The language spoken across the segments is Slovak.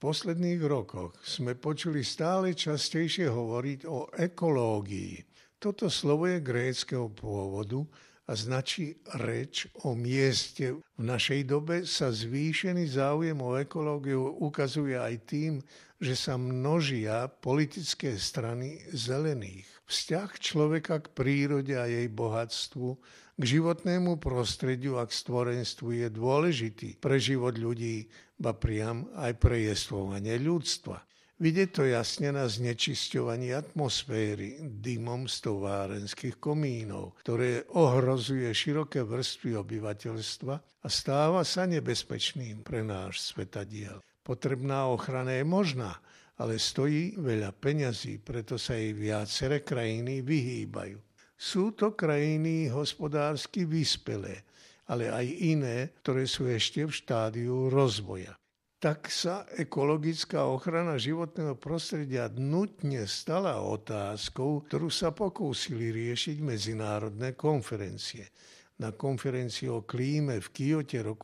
posledných rokoch sme počuli stále častejšie hovoriť o ekológii. Toto slovo je gréckeho pôvodu a značí reč o mieste. V našej dobe sa zvýšený záujem o ekológiu ukazuje aj tým, že sa množia politické strany zelených. Vzťah človeka k prírode a jej bohatstvu, k životnému prostrediu a k stvorenstvu je dôležitý pre život ľudí, ba priam aj pre jestvovanie ľudstva. Vidieť to jasne na znečisťovaní atmosféry dymom z továrenských komínov, ktoré ohrozuje široké vrstvy obyvateľstva a stáva sa nebezpečným pre náš svetadiel. Potrebná ochrana je možná, ale stojí veľa peňazí, preto sa jej viaceré krajiny vyhýbajú. Sú to krajiny hospodársky vyspelé, ale aj iné, ktoré sú ešte v štádiu rozvoja. Tak sa ekologická ochrana životného prostredia nutne stala otázkou, ktorú sa pokúsili riešiť medzinárodné konferencie. Na konferencii o klíme v Kyote roku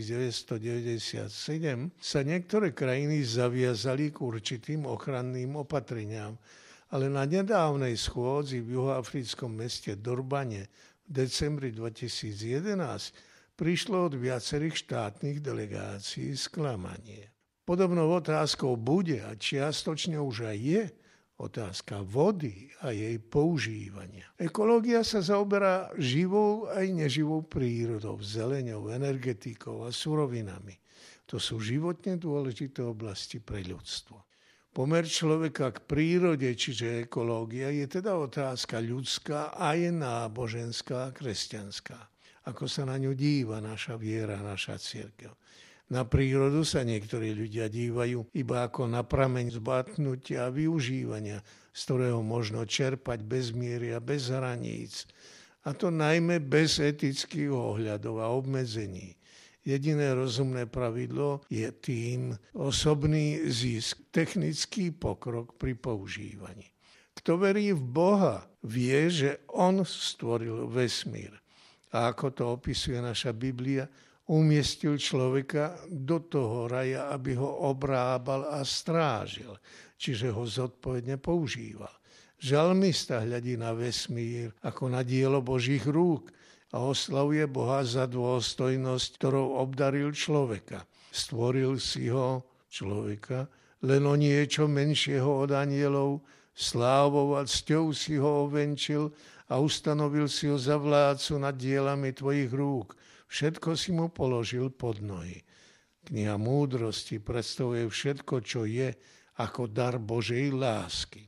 1997 sa niektoré krajiny zaviazali k určitým ochranným opatreniam, ale na nedávnej schôdzi v juhoafrickom meste Durbane v decembri 2011 prišlo od viacerých štátnych delegácií sklamanie. Podobnou otázkou bude a čiastočne už aj je otázka vody a jej používania. Ekológia sa zaoberá živou aj neživou prírodou, zeleňou, energetikou a surovinami. To sú životne dôležité oblasti pre ľudstvo. Pomer človeka k prírode, čiže ekológia, je teda otázka ľudská a je náboženská a kresťanská. Ako sa na ňu díva naša viera, naša cirkev. Na prírodu sa niektorí ľudia dívajú iba ako na prameň zbatnutia a využívania, z ktorého možno čerpať bez miery a bez hraníc. A to najmä bez etických ohľadov a obmedzení. Jediné rozumné pravidlo je tým osobný zisk, technický pokrok pri používaní. Kto verí v Boha, vie, že On stvoril vesmír. A ako to opisuje naša Biblia, umiestil človeka do toho raja, aby ho obrábal a strážil, čiže ho zodpovedne používal. Žalmista hľadí na vesmír ako na dielo Božích rúk a oslavuje Boha za dôstojnosť, ktorou obdaril človeka. Stvoril si ho, človeka, len o niečo menšieho od anielov, slávou a cťou si ho ovenčil a ustanovil si ho za vládcu nad dielami tvojich rúk. Všetko si mu položil pod nohy. Kniha múdrosti predstavuje všetko, čo je, ako dar Božej lásky.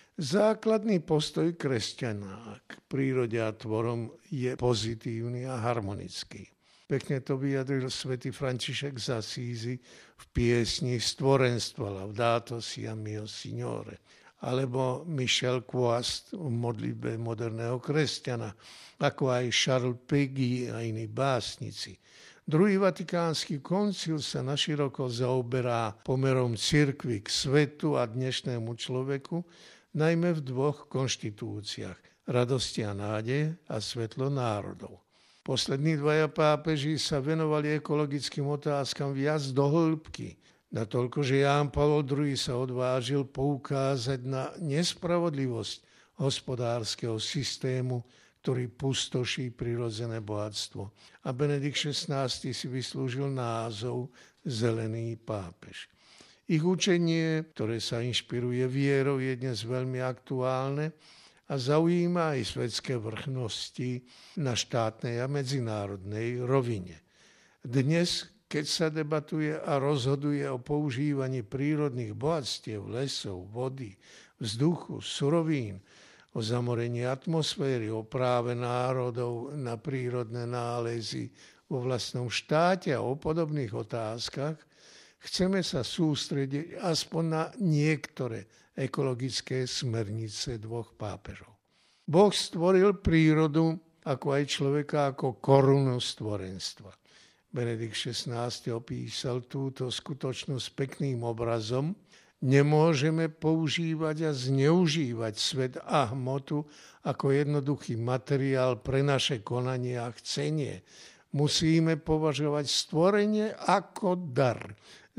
Základný postoj kresťana k prírode a tvorom je pozitívny a harmonický. Pekne to vyjadril svätý František z Asízy v piesni Stvorenstva Laudato sia mio Signore, alebo Michel Quast v modlitbe moderného kresťana, ako aj Charles Péguy a iní básnici. Druhý vatikánsky koncil sa naširoko zaoberá pomerom cirkvi k svetu a dnešnému človeku, najmä v dvoch konštitúciách, radosti a nádeje a svetlo národov. Poslední dvaja pápeži sa venovali ekologickým otázkam viac do hĺbky, natoľko, že Ján Pavol II sa odvážil poukázať na nespravodlivosť hospodárskeho systému, ktorý pustoší prirodzené bohatstvo. A Benedikt XVI si vyslúžil názov Zelený pápež. Ich učenie, ktoré sa inšpiruje vierou, je dnes veľmi aktuálne a zaujíma aj svetské vrchnosti na štátnej a medzinárodnej rovine. Dnes, keď sa debatuje a rozhoduje o používaní prírodných bohatstiev, lesov, vody, vzduchu, surovín, o zamorení atmosféry, o práve národov na prírodné nálezy vo vlastnom štáte a o podobných otázkach, chceme sa sústrediť aspoň na niektoré ekologické smernice dvoch pápežov. Boh stvoril prírodu, ako aj človeka, ako korunu stvorenstva. Benedikt XVI opísal túto skutočnosť pekným obrazom. Nemôžeme používať a zneužívať svet a hmotu ako jednoduchý materiál pre naše konanie a chcenie. Musíme považovať stvorenie ako dar,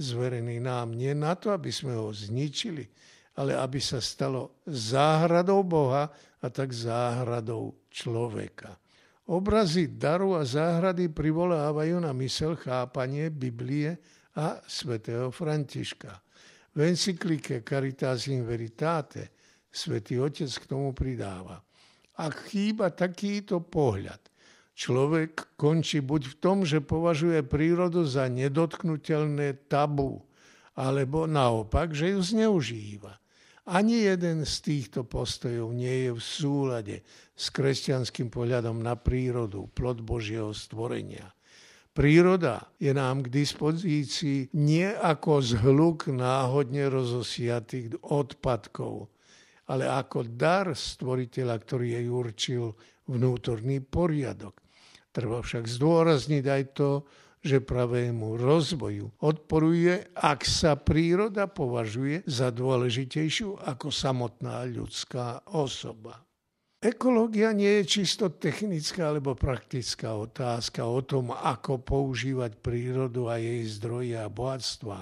zverený nám nie na to, aby sme ho zničili, ale aby sa stalo záhradou Boha a tak záhradou človeka. Obrazy daru a záhrady privolávajú na myseľ chápanie Biblie a svätého Františka. V encyklike Caritas in Veritate Svätý Otec k tomu pridáva: ak chýba takýto pohľad, človek končí buď v tom, že považuje prírodu za nedotknuteľné tabu, alebo naopak, že ju zneužíva. Ani jeden z týchto postojov nie je v súlade s kresťanským pohľadom na prírodu, plod Božieho stvorenia. Príroda je nám k dispozícii nie ako zhluk náhodne rozosiatých odpadkov, ale ako dar stvoriteľa, ktorý jej určil vnútorný poriadok. Treba však zdôrazniť aj to, že pravému rozvoju odporuje, ak sa príroda považuje za dôležitejšiu ako samotná ľudská osoba. Ekológia nie je čisto technická alebo praktická otázka o tom, ako používať prírodu a jej zdroje a bohatstvá.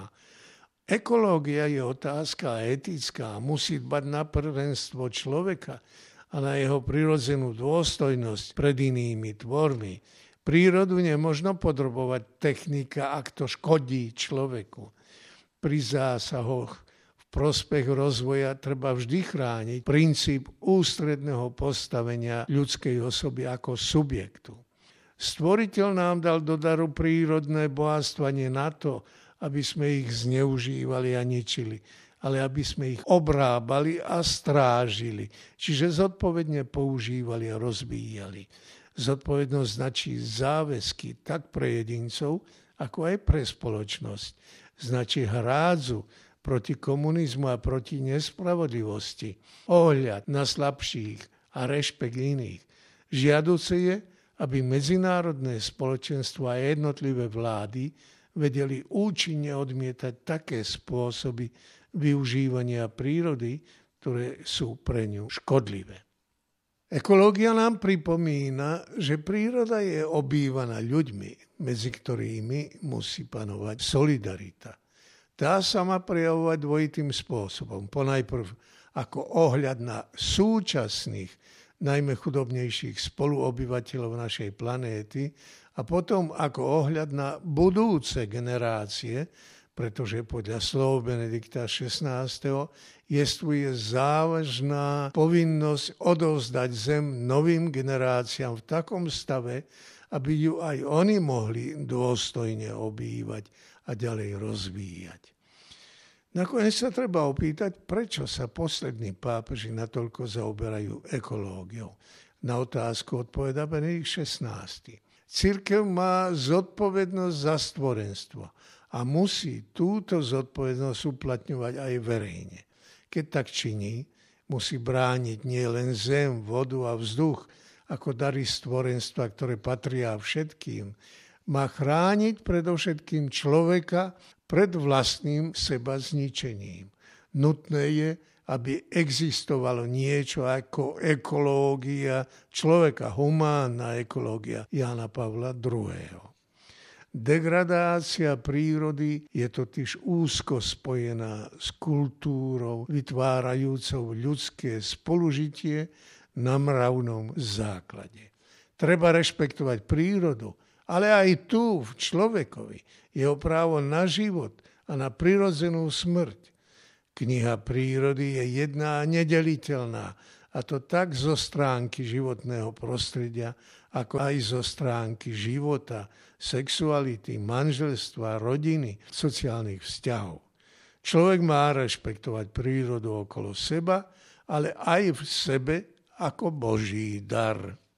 Ekológia je otázka etická a musí dbať na prvenstvo človeka a na jeho prirodzenú dôstojnosť pred inými tvormi. Prírodu nemožno podrobovať technika, ak to škodí človeku. Pri zásahoch v prospech rozvoja treba vždy chrániť princíp ústredného postavenia ľudskej osoby ako subjektu. Stvoriteľ nám dal do daru prírodné bohatstva nie na to, aby sme ich zneužívali a ničili, ale aby sme ich obrábali a strážili, čiže zodpovedne používali a rozvíjali. Zodpovednosť značí záväzky tak pre jedincov, ako aj pre spoločnosť. Značí hrádzu proti komunizmu a proti nespravodlivosti, ohľad na slabších a rešpekt iných. Žiaduce je, aby medzinárodné spoločenstvo a jednotlivé vlády vedeli účinne odmietať také spôsoby využívania prírody, ktoré sú pre ňu škodlivé. Ekológia nám pripomína, že príroda je obývaná ľuďmi, medzi ktorými musí panovať solidarita. Tá sa má prejavovať dvojitým spôsobom. Ponajprv ako ohľad na súčasných, najmä chudobnejších spoluobyvateľov našej planéty a potom ako ohľad na budúce generácie, pretože podľa slov Benedikta XVI. Jestvuje závažná povinnosť odovzdať zem novým generáciám v takom stave, aby ju aj oni mohli dôstojne obývať a ďalej rozvíjať. Nakoniec sa treba opýtať, prečo sa poslední pápeži natoľko zaoberajú ekológiou. Na otázku odpoveda Benedikt XVI. Cirkev má zodpovednosť za stvorenstvo a musí túto zodpovednosť uplatňovať aj verejne. Keď tak činí, musí brániť nielen zem, vodu a vzduch ako dary stvorenstva, ktoré patria všetkým. Má chrániť predovšetkým človeka pred vlastným seba zničením. Nutné je, aby existovalo niečo ako ekológia človeka, humánna ekológia Jána Pavla II. Degradácia prírody je totiž úzko spojená s kultúrou, vytvárajúcou ľudské spolužitie na mravnom základe. Treba rešpektovať prírodu, ale aj tu v človekovi jeho právo na život a na prirodzenú smrť. Kniha prírody je jedna a nedeliteľná, a to tak zo stránky životného prostredia, ako aj zo stránky života, sexuality, manželstva, rodiny, sociálnych vzťahov. Človek má rešpektovať prírodu okolo seba, ale aj v sebe ako Boží dar.